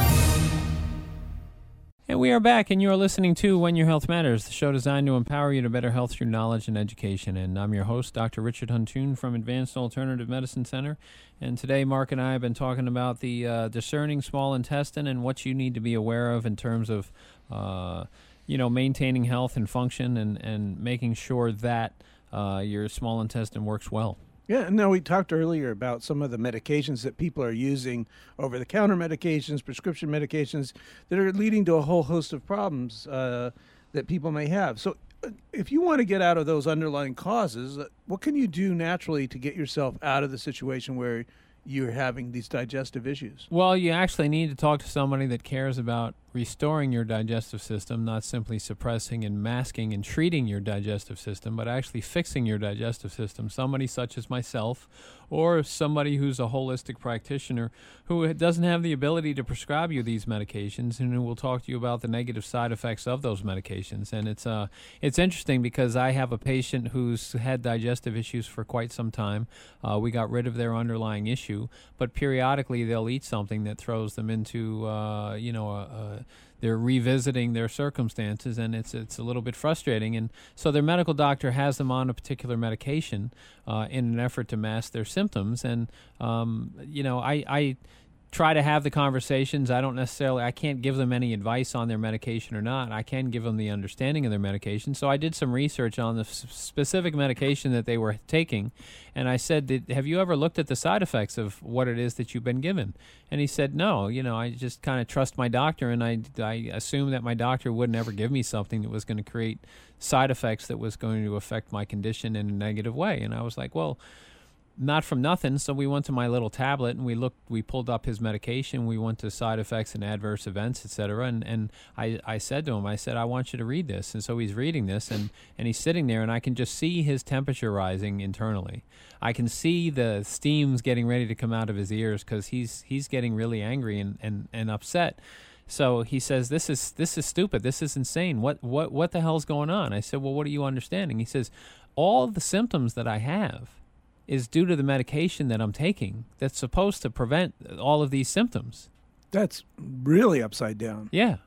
And we are back, and you are listening to When Your Health Matters, the show designed to empower you to better health through knowledge and education. And I'm your host, Doctor Richard Huntoon from Advanced Alternative Medicine Center. And today, Mark and I have been talking about the uh, discerning small intestine and what you need to be aware of in terms of, uh, you know, maintaining health and function and, and making sure that uh, your small intestine works well. Yeah, no, we talked earlier about some of the medications that people are using, over-the-counter medications, prescription medications, that are leading to a whole host of problems uh, that people may have. So uh, if you want to get out of those underlying causes, uh, what can you do naturally to get yourself out of the situation where you're having these digestive issues? Well, you actually need to talk to somebody that cares about restoring your digestive system, not simply suppressing and masking and treating your digestive system, but actually fixing your digestive system. Somebody such as myself or somebody who's a holistic practitioner who doesn't have the ability to prescribe you these medications and who will talk to you about the negative side effects of those medications. And it's uh, it's interesting because I have a patient who's had digestive issues for quite some time. Uh, we got rid of their underlying issue, but periodically they'll eat something that throws them into, uh, you know, a, a they're revisiting their circumstances, and it's it's a little bit frustrating. And so their medical doctor has them on a particular medication uh, in an effort to mask their symptoms. And, um, you know, I, I try to have the conversations. I don't necessarily, I can't give them any advice on their medication or not. I can give them the understanding of their medication. So I did some research on the s- specific medication that they were taking, and I said, did, have you ever looked at the side effects of what it is that you've been given? And he said, no, you know, I just kind of trust my doctor, and I, I assume that my doctor wouldn't ever give me something that was going to create side effects that was going to affect my condition in a negative way. And I was like, well, not from nothing. So we went to my little tablet and we looked, we pulled up his medication. We went to side effects and adverse events, et cetera. And, and I, I said to him, I said, I want you to read this. And so he's reading this and, and he's sitting there and I can just see his temperature rising internally. I can see the steams getting ready to come out of his ears because he's, he's getting really angry and, and, and upset. So he says, this is, this is stupid. This is insane. What, what, what the hell's going on? I said, well, what are you understanding? He says, all of the symptoms that I have is due to the medication that I'm taking that's supposed to prevent all of these symptoms. That's really upside down. Yeah.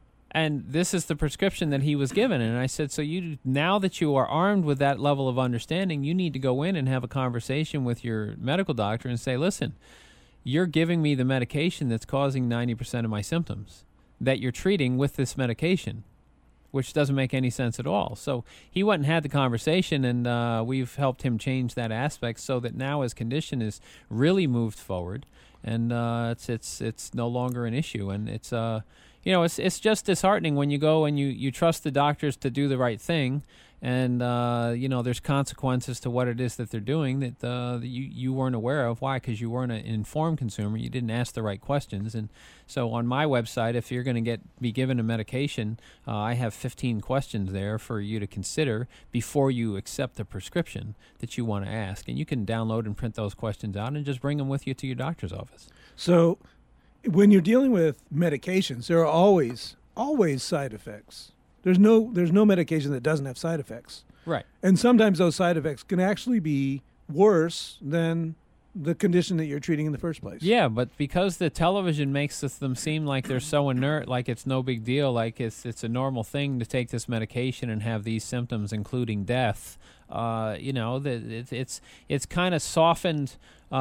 And this is the prescription that he was given. And I said, so you now that you are armed with that level of understanding, you need to go in and have a conversation with your medical doctor and say, listen, you're giving me the medication that's causing ninety percent of my symptoms that you're treating with this medication, which doesn't make any sense at all. So he went and had the conversation, and uh, we've helped him change that aspect so that now his condition is really moved forward, and uh, it's it's it's no longer an issue. And it's uh you know it's it's just disheartening when you go and you, you trust the doctors to do the right thing, and uh, you know there's consequences to what it is that they're doing that uh, you you weren't aware of. Why? Because you weren't an informed consumer. You didn't ask the right questions. And so on my website, if you're going to get be given a medication, uh, I have fifteen questions there for you to consider before you accept the prescription that you want to ask. And you can download and print those questions out and just bring them with you to your doctor's office. So when you're dealing with medications, there are always, always side effects. There's no there's no medication that doesn't have side effects. Right. And sometimes those side effects can actually be worse than the condition that you're treating in the first place. Yeah, but because the television makes us, them seem like they're so inert, like it's no big deal, like it's it's a normal thing to take this medication and have these symptoms, including death. Uh, you know, the, it, it's it's kind of softened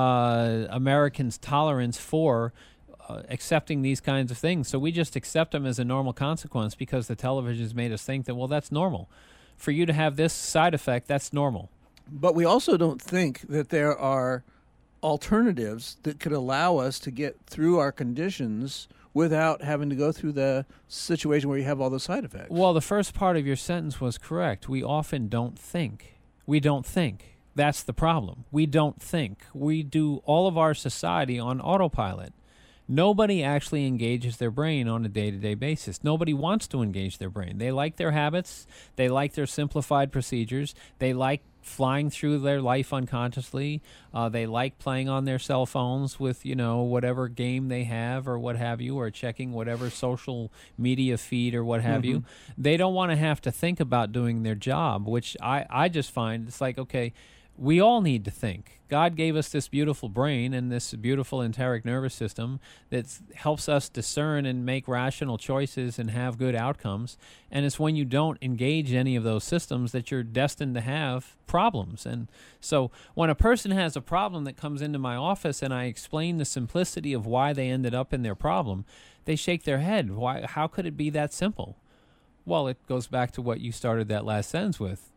uh, Americans' tolerance for Uh, accepting these kinds of things. So we just accept them as a normal consequence because the television's made us think that, well, that's normal. For you to have this side effect, that's normal. But we also don't think that there are alternatives that could allow us to get through our conditions without having to go through the situation where you have all the side effects. Well, the first part of your sentence was correct. We often don't think. We don't think. That's the problem. We don't think. We do all of our society on autopilot. Nobody actually engages their brain on a day-to-day basis. Nobody wants to engage their brain. They like their habits. They like their simplified procedures. They like flying through their life unconsciously. Uh, they like playing on their cell phones with, you know, whatever game they have or what have you, or checking whatever social media feed or what have mm-hmm. you. They don't want to have to think about doing their job, which I, I just find it's like, okay, we all need to think. God gave us this beautiful brain and this beautiful enteric nervous system that helps us discern and make rational choices and have good outcomes. And it's when you don't engage any of those systems that you're destined to have problems. And so when a person has a problem that comes into my office and I explain the simplicity of why they ended up in their problem, they shake their head. Why? How could it be that simple? Well, it goes back to what you started that last sentence with.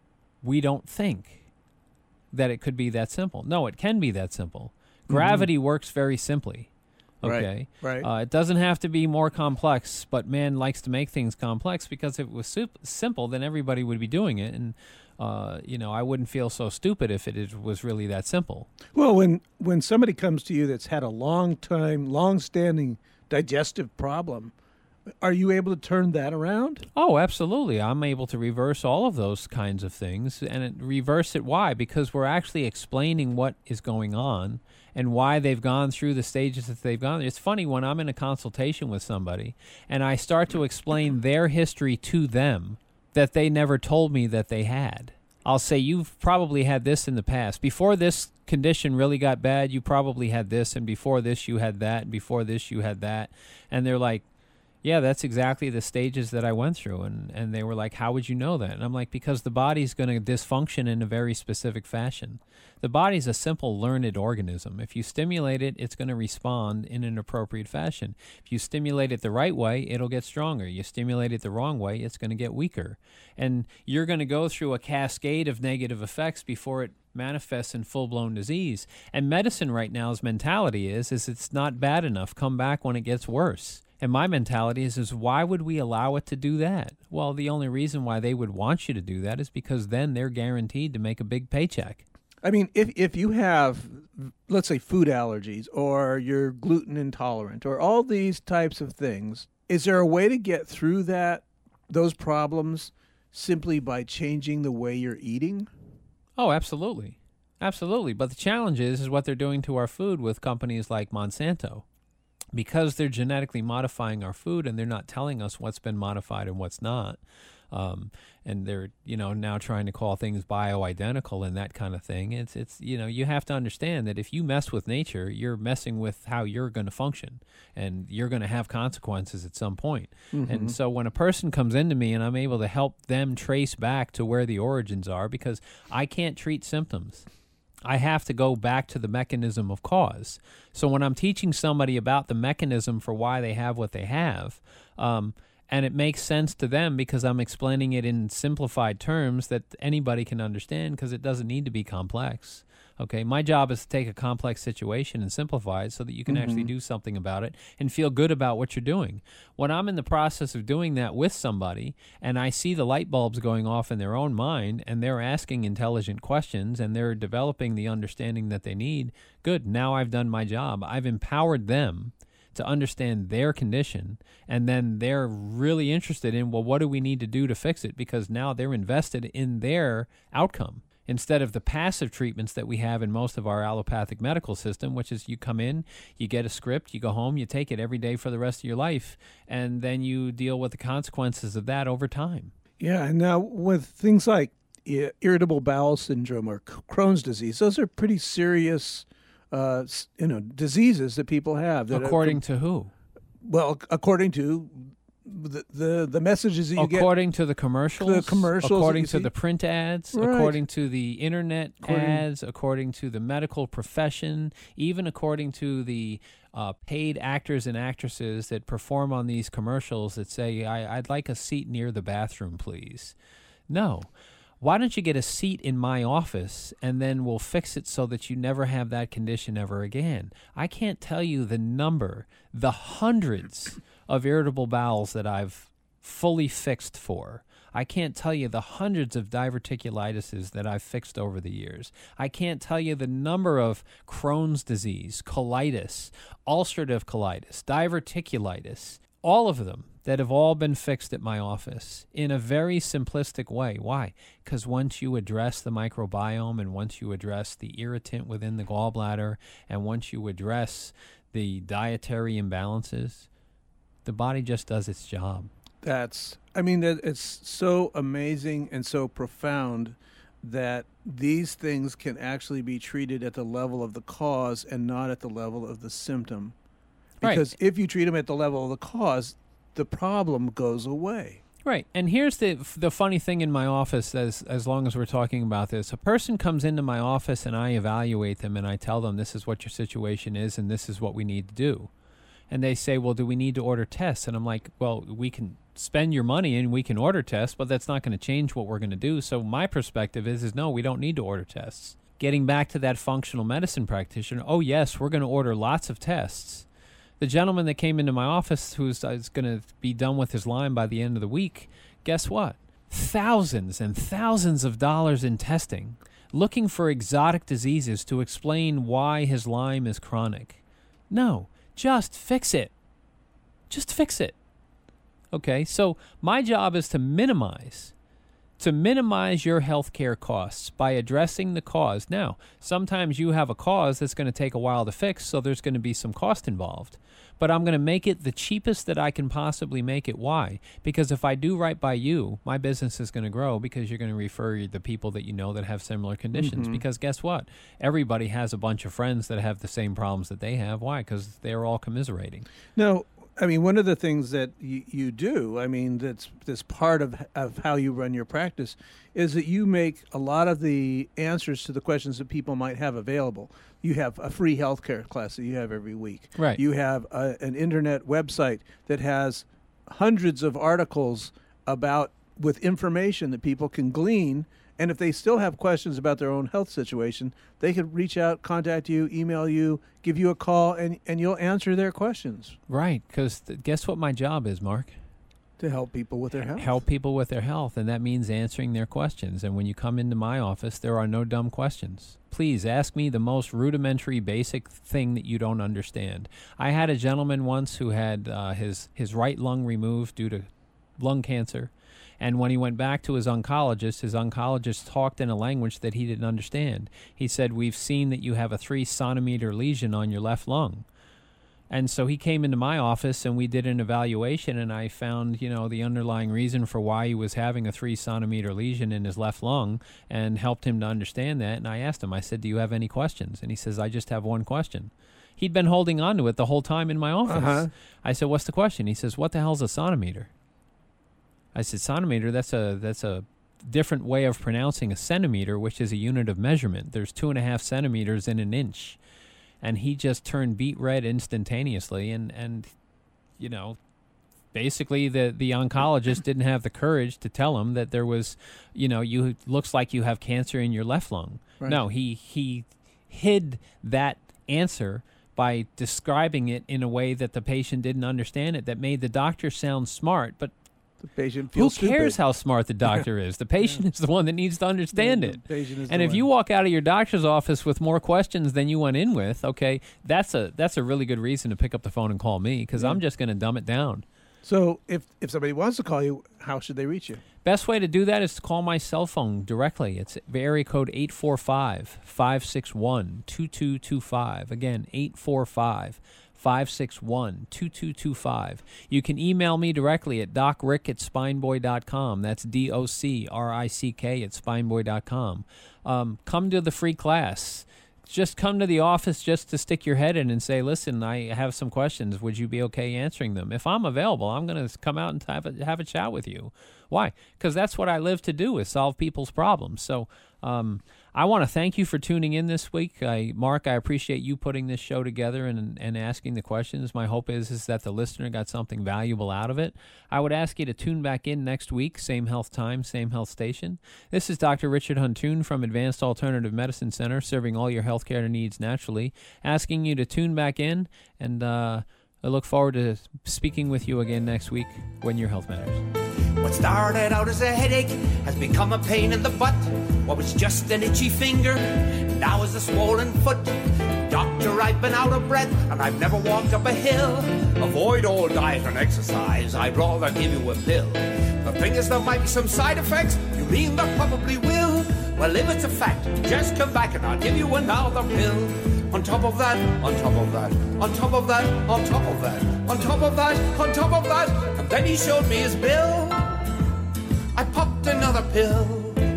We don't think that it could be that simple. No, it can be that simple. Gravity mm-hmm. works very simply. Okay, right. right. Uh, it doesn't have to be more complex, but man likes to make things complex because if it was sup- simple, then everybody would be doing it, and uh, you know, I wouldn't feel so stupid if it is, was really that simple. Well, when when somebody comes to you that's had a long time, long-standing digestive problem, are you able to turn that around? Oh, absolutely. I'm able to reverse all of those kinds of things. And it, reverse it, why? Because we're actually explaining what is going on and why they've gone through the stages that they've gone through. It's funny when I'm in a consultation with somebody and I start to explain their history to them that they never told me that they had. I'll say, you've probably had this in the past. Before this condition really got bad, you probably had this, and before this you had that, and before this you had that. And they're like, yeah, that's exactly the stages that I went through. And, and they were like, how would you know that? And I'm like, because the body's going to dysfunction in a very specific fashion. The body's a simple, learned organism. If you stimulate it, it's going to respond in an appropriate fashion. If you stimulate it the right way, it'll get stronger. You stimulate it the wrong way, it's going to get weaker. And you're going to go through a cascade of negative effects before it manifests in full-blown disease. And medicine right now's mentality is, is it's not bad enough. Come back when it gets worse. And my mentality is, is why would we allow it to do that? Well, the only reason why they would want you to do that is because then they're guaranteed to make a big paycheck. I mean, if if you have, let's say, food allergies or you're gluten intolerant or all these types of things, is there a way to get through that, those problems, simply by changing the way you're eating? Oh, absolutely. Absolutely. But the challenge is, is what they're doing to our food with companies like Monsanto. Because they're genetically modifying our food and they're not telling us what's been modified and what's not. Um, and they're, you know, now trying to call things bioidentical and that kind of thing. It's, it's, you know, you have to understand that if you mess with nature, you're messing with how you're going to function and you're going to have consequences at some point. Mm-hmm. And so when a person comes into me and I'm able to help them trace back to where the origins are, because I can't treat symptoms. I have to go back to the mechanism of cause. So when I'm teaching somebody about the mechanism for why they have what they have, um, and it makes sense to them because I'm explaining it in simplified terms that anybody can understand because it doesn't need to be complex. Okay, my job is to take a complex situation and simplify it so that you can mm-hmm. actually do something about it and feel good about what you're doing. When I'm in the process of doing that with somebody and I see the light bulbs going off in their own mind and they're asking intelligent questions and they're developing the understanding that they need, good, now I've done my job. I've empowered them to understand their condition, and then they're really interested in, well, what do we need to do to fix it? Because now they're invested in their outcome. Instead of the passive treatments that we have in most of our allopathic medical system, which is you come in, you get a script, you go home, you take it every day for the rest of your life, and then you deal with the consequences of that over time. Yeah, and now with things like irritable bowel syndrome or Crohn's disease, those are pretty serious uh, you know, diseases that people have. That according are, to who? Well, according to The, the the messages that you according get according to the commercials, the commercials according to see? the print ads, right. according to the internet according, ads, according to the medical profession, even according to the uh, paid actors and actresses that perform on these commercials that say, I, I'd like a seat near the bathroom, please. No. Why don't you get a seat in my office and then we'll fix it so that you never have that condition ever again? I can't tell you the number, the hundreds of irritable bowels that I've fully fixed for. I can't tell you the hundreds of diverticulitises that I've fixed over the years. I can't tell you the number of Crohn's disease, colitis, ulcerative colitis, diverticulitis, all of them that have all been fixed at my office in a very simplistic way. Why? Because once you address the microbiome, and once you address the irritant within the gallbladder, and once you address the dietary imbalances, the body just does its job. That's, I mean, that it's so amazing and so profound that these things can actually be treated at the level of the cause and not at the level of the symptom. Because right. if you treat them at the level of the cause, the problem goes away. Right. And here's the the funny thing in my office, as as long as we're talking about this. A person comes into my office and I evaluate them and I tell them this is what your situation is and this is what we need to do. And they say, well, do we need to order tests? And I'm like, well, we can spend your money and we can order tests, but that's not going to change what we're going to do. So my perspective is, is no, we don't need to order tests. Getting back to that functional medicine practitioner, oh, yes, we're going to order lots of tests. The gentleman that came into my office who's uh, going to be done with his Lyme by the end of the week, guess what? Thousands and thousands of dollars in testing, looking for exotic diseases to explain why his Lyme is chronic. No. Just fix it. Just fix it. Okay, so my job is to minimize, to minimize your healthcare costs by addressing the cause. Now, sometimes you have a cause that's going to take a while to fix, so there's going to be some cost involved. But I'm going to make it the cheapest that I can possibly make it. Why? Because if I do right by you, my business is going to grow because you're going to refer the people that you know that have similar conditions. Mm-hmm. Because guess what? Everybody has a bunch of friends that have the same problems that they have. Why? Because they're all commiserating. No. I mean, one of the things that you, you do, I mean, that's that's part of of how you run your practice, is that you make a lot of the answers to the questions that people might have available. You have a free healthcare class that you have every week. Right. You have a, an internet website that has hundreds of articles about with information that people can glean. And if they still have questions about their own health situation, they could reach out, contact you, email you, give you a call, and, and you'll answer their questions. Right, because th- guess what my job is, Mark? To help people with their health. Help people with their health, and that means answering their questions. And when you come into my office, there are no dumb questions. Please ask me the most rudimentary, basic thing that you don't understand. I had a gentleman once who had uh, his, his right lung removed due to lung cancer. And when he went back to his oncologist, his oncologist talked in a language that he didn't understand. He said, we've seen that you have a three centimeter lesion on your left lung. And so he came into my office and we did an evaluation, and I found, you know, the underlying reason for why he was having a three centimeter lesion in his left lung and helped him to understand that. And I asked him, I said, do you have any questions? And he says, I just have one question. He'd been holding on to it the whole time in my office. Uh-huh. I said, what's the question? He says, what the hell's a centimeter? I said, centimeter, that's a that's a different way of pronouncing a centimeter, which is a unit of measurement. There's two and a half centimeters in an inch. And he just turned beet red instantaneously. And, and you know, basically the, the oncologist didn't have the courage to tell him that there was, you know, you looks like you have cancer in your left lung. Right. No, he he hid that answer by describing it in a way that the patient didn't understand it, that made the doctor sound smart, but the patient feels who cares stupid. How smart the doctor is? The patient yeah. is the one that needs to understand yeah, it. The patient is and the if one. you walk out of your doctor's office with more questions than you went in with, okay, that's a that's a really good reason to pick up the phone and call me, because yeah. I'm just going to dumb it down. So if if somebody wants to call you, how should they reach you? Best way to do that is to call my cell phone directly. It's area code eight four five, five six one, two two two five. Again, eight four five, five six one, two two two five. You can email me directly at docrick at spineboy dot com. That's D O C R I C K at spineboy dot com. Um, come to the free class. Just come to the office just to stick your head in and say, listen, I have some questions. Would you be okay answering them? If I'm available, I'm going to come out and have a, have a chat with you. Why? Because that's what I live to do, is solve people's problems. So um, I want to thank you for tuning in this week. I, Mark, I appreciate you putting this show together and, and asking the questions. My hope is, is that the listener got something valuable out of it. I would ask you to tune back in next week, same health time, same health station. This is Doctor Richard Huntoon from Advanced Alternative Medicine Center, serving all your healthcare needs naturally, asking you to tune back in, and uh, I look forward to speaking with you again next week when your health matters. What started out as a headache has become a pain in the butt. What was just an itchy finger now is a swollen foot. Doctor, I've been out of breath and I've never walked up a hill. Avoid all diet and exercise, I'd rather give you a pill. The thing is, there might be some side effects. You mean there probably will? Well, if it's a fact, just come back and I'll give you another pill. On top of that, on top of that, on top of that, on top of that, on top of that, on top of that. And then he showed me his bill. I popped another pill.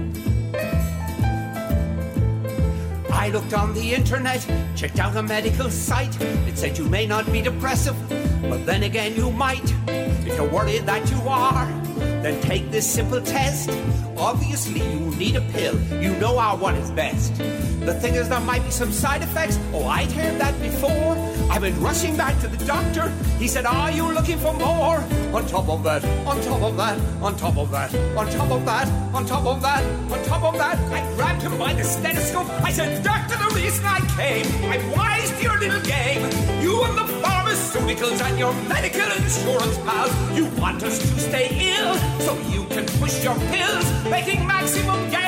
I looked on the internet, checked out a medical site. It said you may not be depressive, but then again you might. If you're worried that you are, then take this simple test. Obviously you need a pill, you know our one is best. The thing is, there might be some side effects. Oh, I'd heard that before. I've been rushing back to the doctor. He said, are you looking for more? On top of that, on top of that, on top of that, on top of that, on top of that, on top of that. I grabbed him by the stethoscope. I said, doctor, the reason I came, I'm wise to your little game. You and the pharmaceuticals and your medical insurance pals, you want us to stay ill so you can push your pills, making maximum gain.